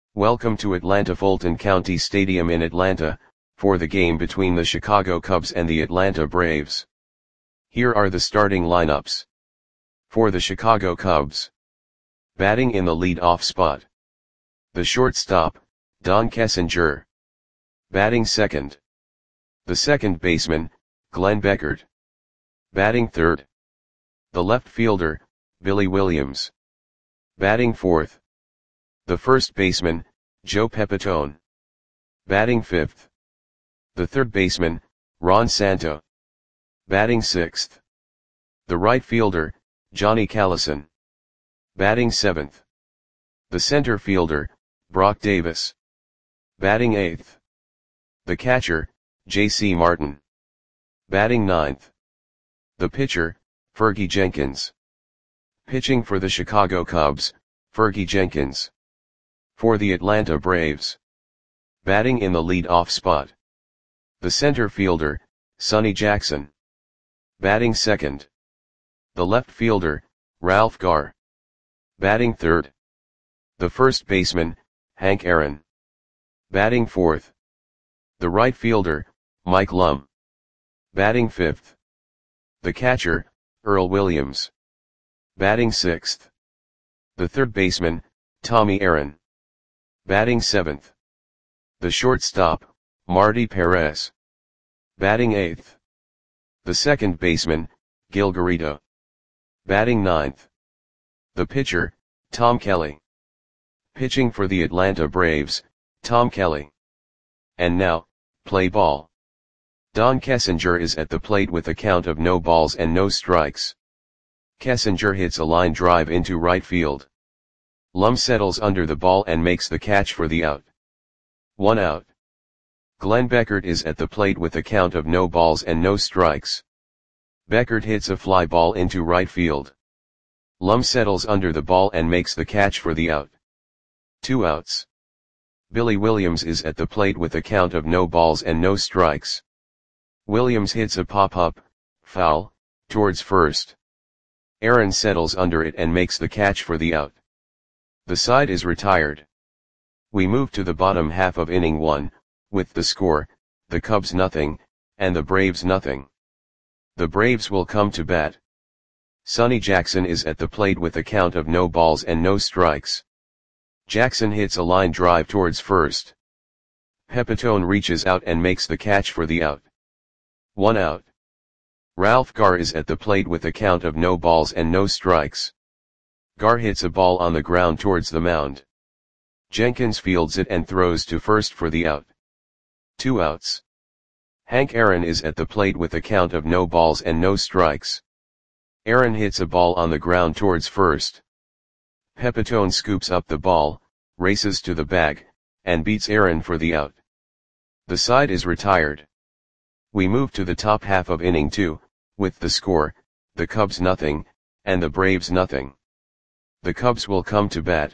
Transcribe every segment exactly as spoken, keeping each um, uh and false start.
Welcome to Atlanta Fulton County Stadium in Atlanta, for the game between the Chicago Cubs and the Atlanta Braves. Here are the starting lineups. For the Chicago Cubs. Batting in the lead-off spot. The shortstop, Don Kessinger. Batting second. The second baseman, Glenn Beckert. Batting third. The left fielder, Billy Williams. Batting fourth. The first baseman, Joe Pepitone. Batting fifth. The third baseman, Ron Santo. Batting sixth. The right fielder, Johnny Callison. Batting seventh. The center fielder, Brock Davis. Batting eighth. The catcher, J C Martin. Batting ninth. The pitcher, Fergie Jenkins. Pitching for the Chicago Cubs, Fergie Jenkins. For the Atlanta Braves. Batting in the lead-off spot. The center fielder, Sonny Jackson. Batting second. The left fielder, Ralph Garr. Batting third. The first baseman, Hank Aaron. Batting fourth. The right fielder, Mike Lum. Batting fifth. The catcher, Earl Williams. Batting sixth. The third baseman, Tommy Aaron. Batting seventh. The shortstop, Marty Perez. Batting eighth. The second baseman, Gil Garrido. Batting ninth. The pitcher, Tom Kelly. Pitching for the Atlanta Braves, Tom Kelly. And now, play ball. Don Kessinger is at the plate with a count of no balls and no strikes. Kessinger hits a line drive into right field. Lum settles under the ball and makes the catch for the out. One out. Glenn Beckert is at the plate with a count of no balls and no strikes. Beckert hits a fly ball into right field. Lum settles under the ball and makes the catch for the out. Two outs. Billy Williams is at the plate with a count of no balls and no strikes. Williams hits a pop-up, foul, towards first. Aaron settles under it and makes the catch for the out. The side is retired. We move to the bottom half of inning one, with the score, the Cubs nothing, and the Braves nothing. The Braves will come to bat. Sonny Jackson is at the plate with a count of no balls and no strikes. Jackson hits a line drive towards first. Pepitone reaches out and makes the catch for the out. One out. Ralph Garr is at the plate with a count of no balls and no strikes. Garr hits a ball on the ground towards the mound. Jenkins fields it and throws to first for the out. Two outs. Hank Aaron is at the plate with a count of no balls and no strikes. Aaron hits a ball on the ground towards first. Pepitone scoops up the ball, races to the bag, and beats Aaron for the out. The side is retired. We move to the top half of inning two, with the score, the Cubs nothing, and the Braves nothing. The Cubs will come to bat.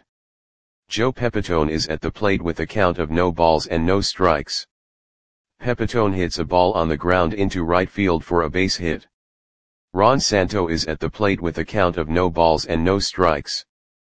Joe Pepitone is at the plate with a count of no balls and no strikes. Pepitone hits a ball on the ground into right field for a base hit. Ron Santo is at the plate with a count of no balls and no strikes.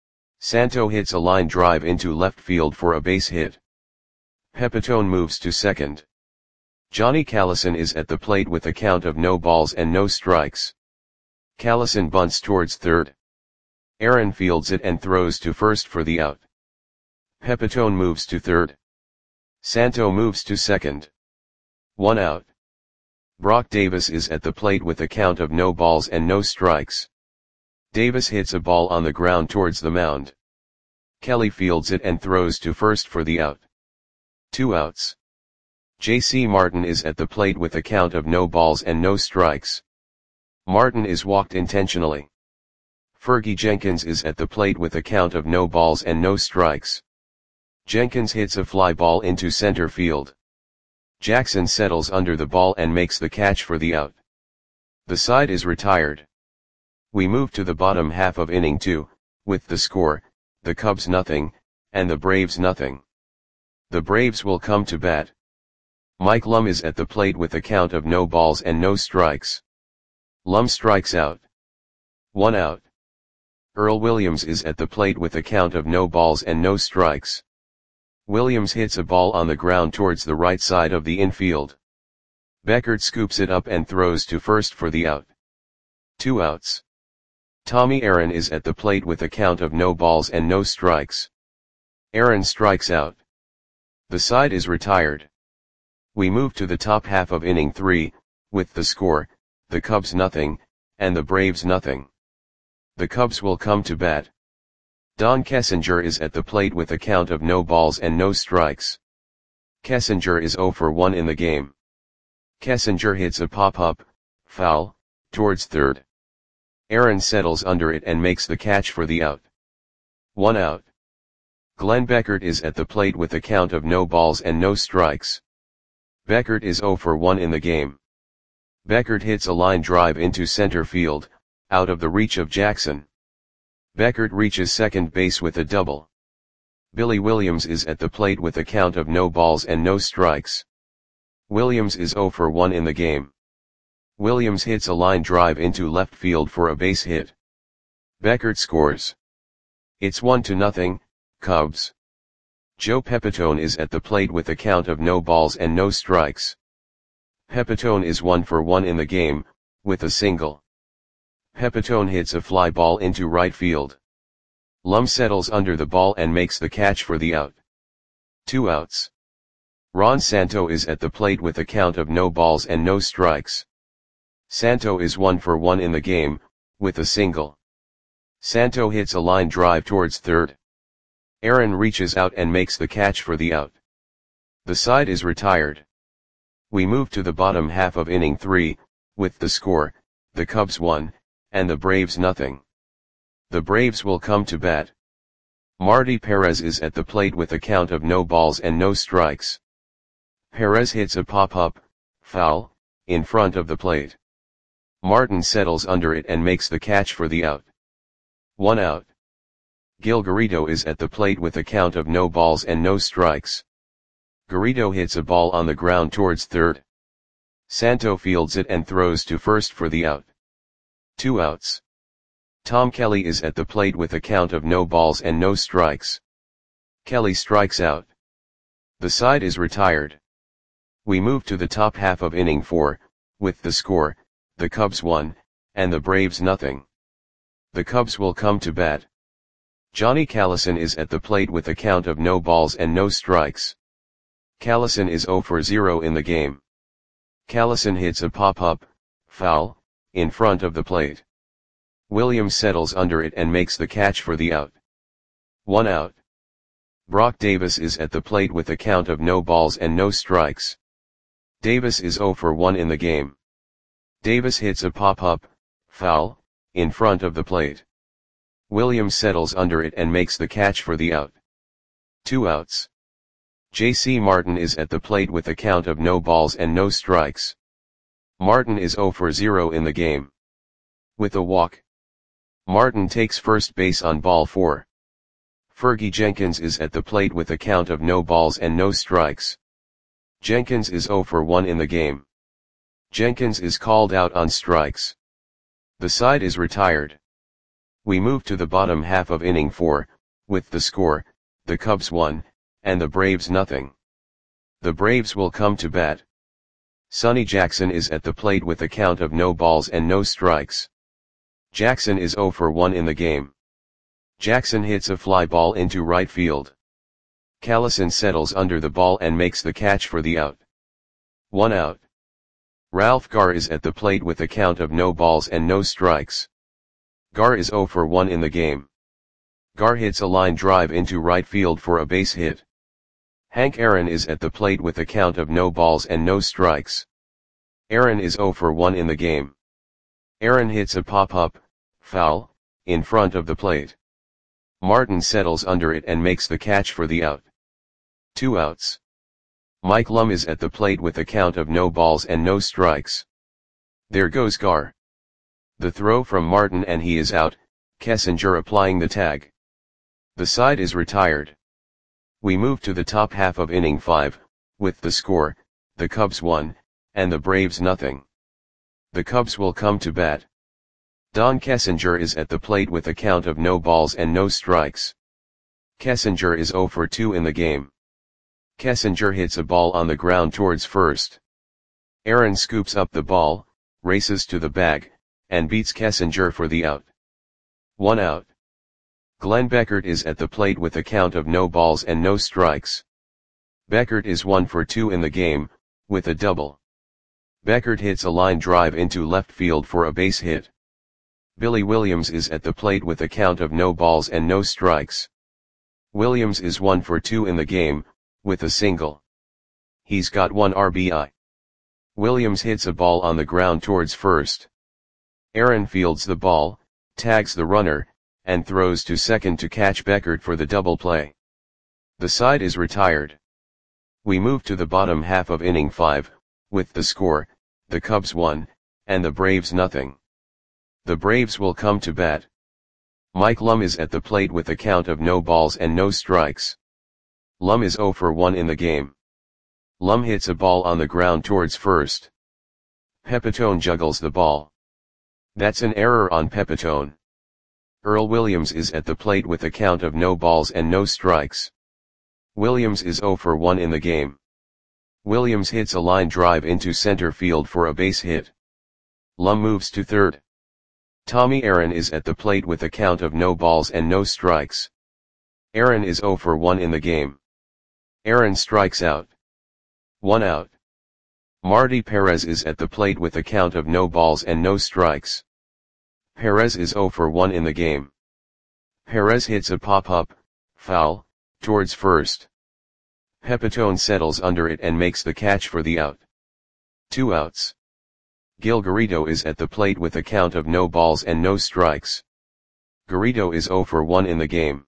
Santo hits a line drive into left field for a base hit. Pepitone moves to second. Johnny Callison is at the plate with a count of no balls and no strikes. Callison bunts towards third. Aaron fields it and throws to first for the out. Pepitone moves to third. Santo moves to second. One out. Brock Davis is at the plate with a count of no balls and no strikes. Davis hits a ball on the ground towards the mound. Kelly fields it and throws to first for the out. Two outs. J C Martin is at the plate with a count of no balls and no strikes. Martin is walked intentionally. Fergie Jenkins is at the plate with a count of no balls and no strikes. Jenkins hits a fly ball into center field. Jackson settles under the ball and makes the catch for the out. The side is retired. We move to the bottom half of inning two, with the score, the Cubs nothing, and the Braves nothing. The Braves will come to bat. Mike Lum is at the plate with a count of no balls and no strikes. Lum strikes out. One out. Earl Williams is at the plate with a count of no balls and no strikes. Williams hits a ball on the ground towards the right side of the infield. Beckert scoops it up and throws to first for the out. Two outs. Tommy Aaron is at the plate with a count of no balls and no strikes. Aaron strikes out. The side is retired. We move to the top half of inning three, with the score, the Cubs nothing, and the Braves nothing. The Cubs will come to bat. Don Kessinger is at the plate with a count of no balls and no strikes. Kessinger is oh for one in the game. Kessinger hits a pop-up, foul, towards third. Aaron settles under it and makes the catch for the out. One out. Glenn Beckert is at the plate with a count of no balls and no strikes. Beckert is oh for one in the game. Beckert hits a line drive into center field, out of the reach of Jackson. Beckert reaches second base with a double. Billy Williams is at the plate with a count of no balls and no strikes. Williams is oh for one in the game. Williams hits a line drive into left field for a base hit. Beckert scores. It's one to nothing, Cubs. Joe Pepitone is at the plate with a count of no balls and no strikes. Pepitone is one for one in the game, with a single. Pepitone hits a fly ball into right field. Lum settles under the ball and makes the catch for the out. Two outs. Ron Santo is at the plate with a count of no balls and no strikes. Santo is one for one in the game, with a single. Santo hits a line drive towards third. Aaron reaches out and makes the catch for the out. The side is retired. We move to the bottom half of inning three, with the score, the Cubs one, and the Braves nothing. The Braves will come to bat. Marty Perez is at the plate with a count of no balls and no strikes. Perez hits a pop-up, foul, in front of the plate. Martin settles under it and makes the catch for the out. One out. Gil Garrido is at the plate with a count of no balls and no strikes. Garrido hits a ball on the ground towards third. Santo fields it and throws to first for the out. Two outs. Tom Kelly is at the plate with a count of no balls and no strikes. Kelly strikes out. The side is retired. We move to the top half of inning four, with the score, the Cubs one, and the Braves nothing. The Cubs will come to bat. Johnny Callison is at the plate with a count of no balls and no strikes. Callison is oh for zero in the game. Callison hits a pop-up, foul, in front of the plate. Williams settles under it and makes the catch for the out. One out. Brock Davis is at the plate with a count of no balls and no strikes. Davis is oh for one in the game. Davis hits a pop-up, foul, in front of the plate. Williams settles under it and makes the catch for the out. Two outs. J C Martin is at the plate with a count of no balls and no strikes. Martin is oh for zero in the game. With a walk. Martin takes first base on ball four. Fergie Jenkins is at the plate with a count of no balls and no strikes. Jenkins is oh for one in the game. Jenkins is called out on strikes. The side is retired. We move to the bottom half of inning four, with the score, the Cubs one, and the Braves nothing. The Braves will come to bat. Sonny Jackson is at the plate with a count of no balls and no strikes. Jackson is oh for one in the game. Jackson hits a fly ball into right field. Callison settles under the ball and makes the catch for the out. One out. Ralph Garr is at the plate with a count of no balls and no strikes. Garr is oh for one in the game. Garr hits a line drive into right field for a base hit. Hank Aaron is at the plate with a count of no balls and no strikes. Aaron is oh for one in the game. Aaron hits a pop-up, foul, in front of the plate. Martin settles under it and makes the catch for the out. Two outs. Mike Lum is at the plate with a count of no balls and no strikes. There goes Garr. The throw from Martin and he is out, Kessinger applying the tag. The side is retired. We move to the top half of inning five, with the score, the Cubs one, and the Braves nothing. The Cubs will come to bat. Don Kessinger is at the plate with a count of no balls and no strikes. Kessinger is oh for two in the game. Kessinger hits a ball on the ground towards first. Aaron scoops up the ball, races to the bag, and beats Kessinger for the out. One out. Glenn Beckert is at the plate with a count of no balls and no strikes. Beckert is one for two in the game, with a double. Beckert hits a line drive into left field for a base hit. Billy Williams is at the plate with a count of no balls and no strikes. Williams is one for two in the game, with a single. He's got one R B I. Williams hits a ball on the ground towards first. Aaron fields the ball, tags the runner, and throws to second to catch Beckert for the double play. The side is retired. We move to the bottom half of inning five, with the score, the Cubs one, and the Braves nothing. The Braves will come to bat. Mike Lum is at the plate with a count of no balls and no strikes. Lum is zero for one in the game. Lum hits a ball on the ground towards first. Pepitone juggles the ball. That's an error on Pepitone. Earl Williams is at the plate with a count of no balls and no strikes. Williams is zero for one in the game. Williams hits a line drive into center field for a base hit. Lum moves to third. Tommy Aaron is at the plate with a count of no balls and no strikes. Aaron is zero for one in the game. Aaron strikes out. One out. Marty Perez is at the plate with a count of no balls and no strikes. Perez is zero for one in the game. Perez hits a pop-up, foul, towards first. Pepitone settles under it and makes the catch for the out. Two outs. Gil Garrido is at the plate with a count of no balls and no strikes. Garrido is zero for one in the game.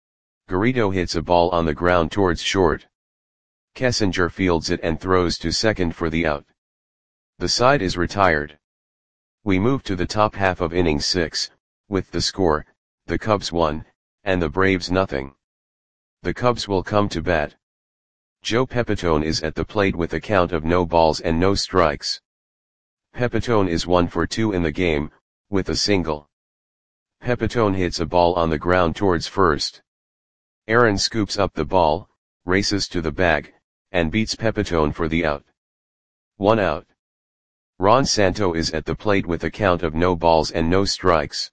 Garrido hits a ball on the ground towards short. Kessinger fields it and throws to second for the out. The side is retired. We move to the top half of inning six, with the score, the Cubs one, and the Braves nothing. The Cubs will come to bat. Joe Pepitone is at the plate with a count of no balls and no strikes. Pepitone is one for two in the game, with a single. Pepitone hits a ball on the ground towards first. Aaron scoops up the ball, races to the bag, and beats Pepitone for the out. One out. Ron Santo is at the plate with a count of no balls and no strikes.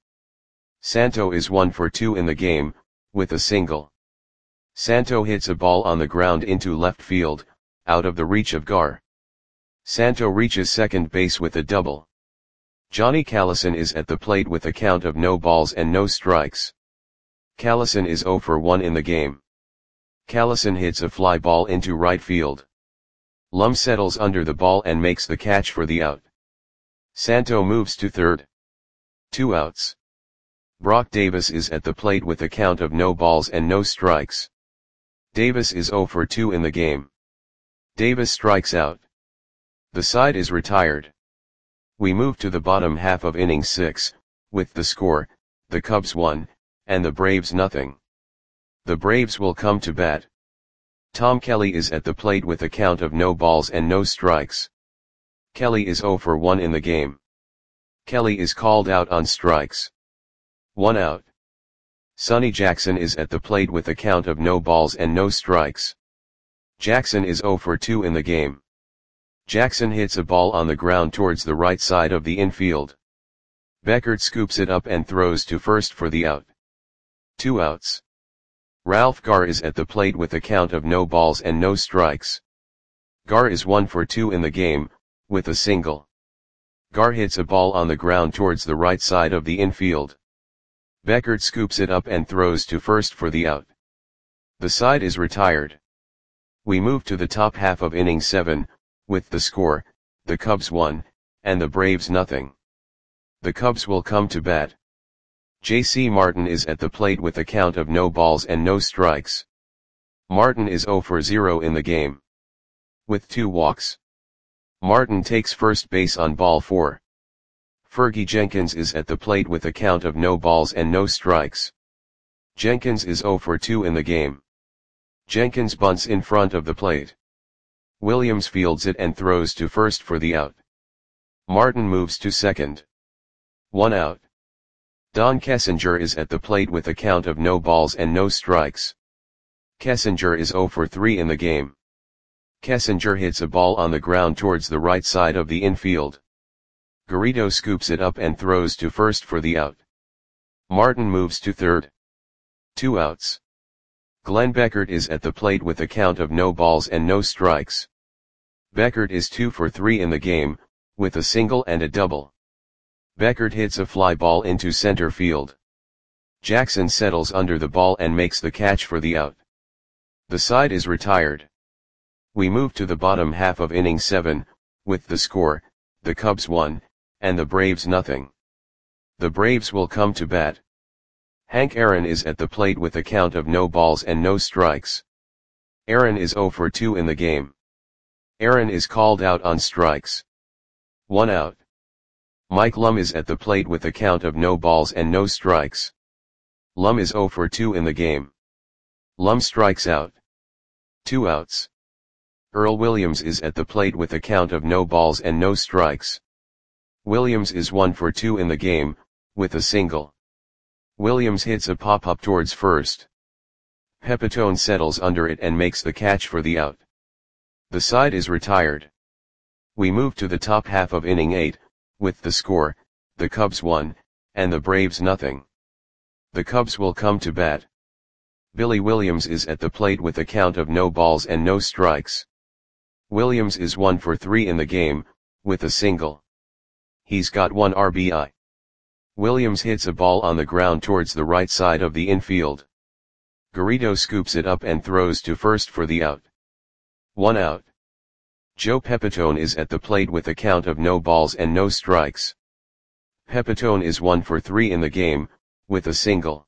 Santo is one for two in the game, with a single. Santo hits a ball on the ground into left field, out of the reach of Gar. Santo reaches second base with a double. Johnny Callison is at the plate with a count of no balls and no strikes. Callison is zero for one in the game. Callison hits a fly ball into right field. Lum settles under the ball and makes the catch for the out. Santo moves to third. Two outs. Brock Davis is at the plate with a count of no balls and no strikes. Davis is zero for two in the game. Davis strikes out. The side is retired. We move to the bottom half of inning six, with the score, the Cubs one, and the Braves nothing. The Braves will come to bat. Tom Kelly is at the plate with a count of no balls and no strikes. Kelly is zero for one in the game. Kelly is called out on strikes. One out. Sonny Jackson is at the plate with a count of no balls and no strikes. Jackson is zero for two in the game. Jackson hits a ball on the ground towards the right side of the infield. Beckert scoops it up and throws to first for the out. Two outs. Ralph Gar is at the plate with a count of no balls and no strikes. Gar is one for two in the game, with a single. Gar hits a ball on the ground towards the right side of the infield. Beckert scoops it up and throws to first for the out. The side is retired. We move to the top half of inning seven, with the score, the Cubs one, and the Braves nothing. The Cubs will come to bat. J C Martin is at the plate with a count of no balls and no strikes. Martin is zero for zero in the game. With two walks. Martin takes first base on ball four. Fergie Jenkins is at the plate with a count of no balls and no strikes. Jenkins is zero for two in the game. Jenkins bunts in front of the plate. Williams fields it and throws to first for the out. Martin moves to second. One out. Don Kessinger is at the plate with a count of no balls and no strikes. Kessinger is zero for three in the game. Kessinger hits a ball on the ground towards the right side of the infield. Garrido scoops it up and throws to first for the out. Martin moves to third. Two outs. Glenn Beckert is at the plate with a count of no balls and no strikes. Beckert is two for three in the game, with a single and a double. Beckert hits a fly ball into center field. Jackson settles under the ball and makes the catch for the out. The side is retired. We move to the bottom half of inning seven, with the score, the Cubs one, and the Braves nothing. The Braves will come to bat. Hank Aaron is at the plate with a count of no balls and no strikes. Aaron is oh for two in the game. Aaron is called out on strikes. One out. Mike Lum is at the plate with a count of no balls and no strikes. Lum is oh for two in the game. Lum strikes out. Two outs. Earl Williams is at the plate with a count of no balls and no strikes. Williams is one for two in the game, with a single. Williams hits a pop-up towards first. Pepitone settles under it and makes the catch for the out. The side is retired. We move to the top half of inning eight, with the score, the Cubs one, and the Braves nothing. The Cubs will come to bat. Billy Williams is at the plate with a count of no balls and no strikes. Williams is one for three in the game, with a single. He's got one R B I. Williams hits a ball on the ground towards the right side of the infield. Garrido scoops it up and throws to first for the out. One out. Joe Pepitone is at the plate with a count of no balls and no strikes. Pepitone is one for three in the game, with a single.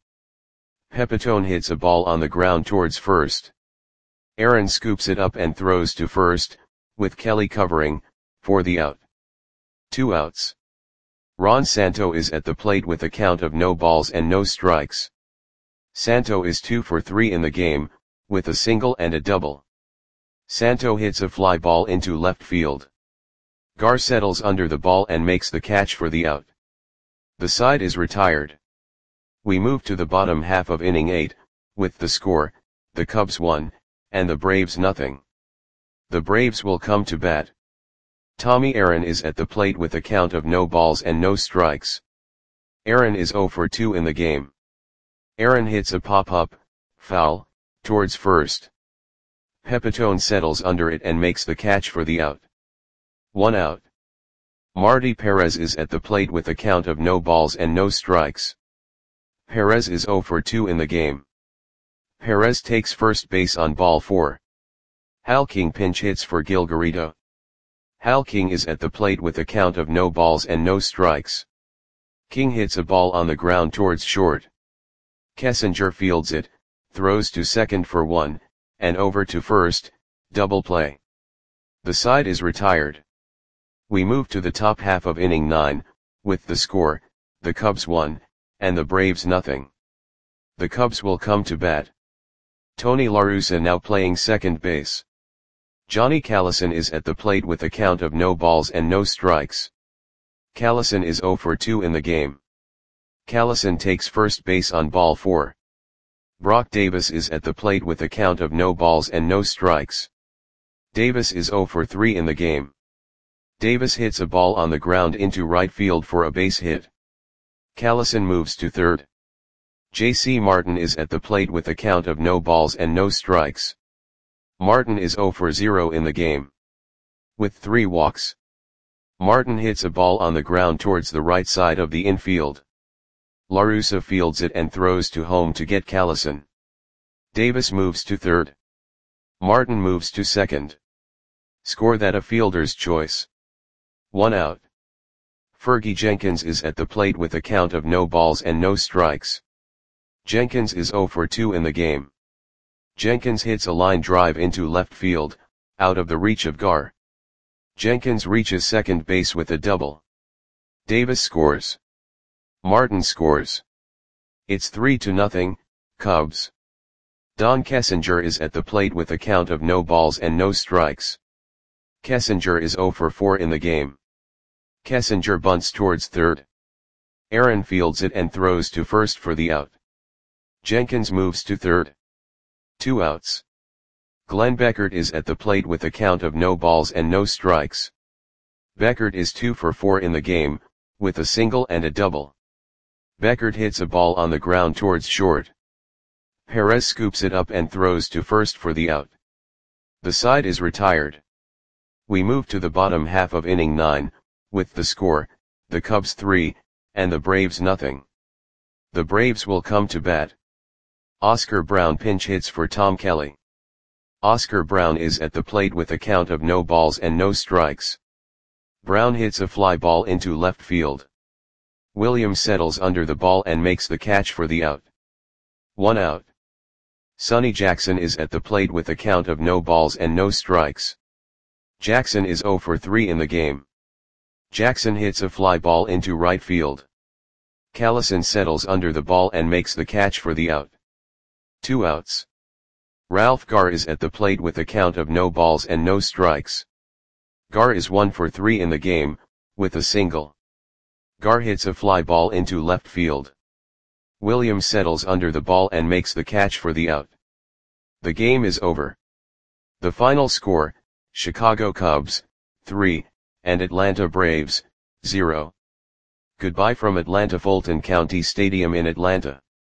Pepitone hits a ball on the ground towards first. Aaron scoops it up and throws to first, with Kelly covering, for the out. Two outs. Ron Santo is at the plate with a count of no balls and no strikes. Santo is two for three in the game, with a single and a double. Santo hits a fly ball into left field. Gar settles under the ball and makes the catch for the out. The side is retired. We move to the bottom half of inning eight, with the score, the Cubs one, and the Braves nothing. The Braves will come to bat. Tommy Aaron is at the plate with a count of no balls and no strikes. Aaron is oh for two in the game. Aaron hits a pop-up, foul, towards first. Pepitone settles under it and makes the catch for the out. One out. Marty Perez is at the plate with a count of no balls and no strikes. Perez is oh for two in the game. Perez takes first base on ball four. Hal King pinch hits for Gil Garrido. Hal King is at the plate with a count of no balls and no strikes. King hits a ball on the ground towards short. Kessinger fields it, throws to second for one, and over to first, double play. The side is retired. We move to the top half of inning nine, with the score, the Cubs one, and the Braves nothing. The Cubs will come to bat. Tony La Russa now playing second base. Johnny Callison is at the plate with a count of no balls and no strikes. Callison is oh for two in the game. Callison takes first base on ball four. Brock Davis is at the plate with a count of no balls and no strikes. Davis is oh for three in the game. Davis hits a ball on the ground into right field for a base hit. Callison moves to third. J C Martin is at the plate with a count of no balls and no strikes. Martin is oh for zero in the game. With three walks. Martin hits a ball on the ground towards the right side of the infield. La Russa fields it and throws to home to get Callison. Davis moves to third. Martin moves to second. Score that a fielder's choice. One out. Fergie Jenkins is at the plate with a count of no balls and no strikes. Jenkins is oh for two in the game. Jenkins hits a line drive into left field, out of the reach of Gar. Jenkins reaches second base with a double. Davis scores. Martin scores. It's three to nothing, Cubs. Don Kessinger is at the plate with a count of no balls and no strikes. Kessinger is oh for four in the game. Kessinger bunts towards third. Aaron fields it and throws to first for the out. Jenkins moves to third. Two outs. Glenn Beckert is at the plate with a count of no balls and no strikes. Beckert is two for four in the game, with a single and a double. Beckert hits a ball on the ground towards short. Perez scoops it up and throws to first for the out. The side is retired. We move to the bottom half of inning nine, with the score, the Cubs three, and the Braves nothing. The Braves will come to bat. Oscar Brown pinch hits for Tom Kelly. Oscar Brown is at the plate with a count of no balls and no strikes. Brown hits a fly ball into left field. Williams settles under the ball and makes the catch for the out. One out. Sonny Jackson is at the plate with a count of no balls and no strikes. Jackson is zero for three in the game. Jackson hits a fly ball into right field. Callison settles under the ball and makes the catch for the out. Two outs. Ralph Garr is at the plate with a count of no balls and no strikes. Garr is one for three in the game, with a single. Garr hits a fly ball into left field. Williams settles under the ball and makes the catch for the out. The game is over. The final score, Chicago Cubs, three, and Atlanta Braves, zero. Goodbye from Atlanta Fulton County Stadium in Atlanta.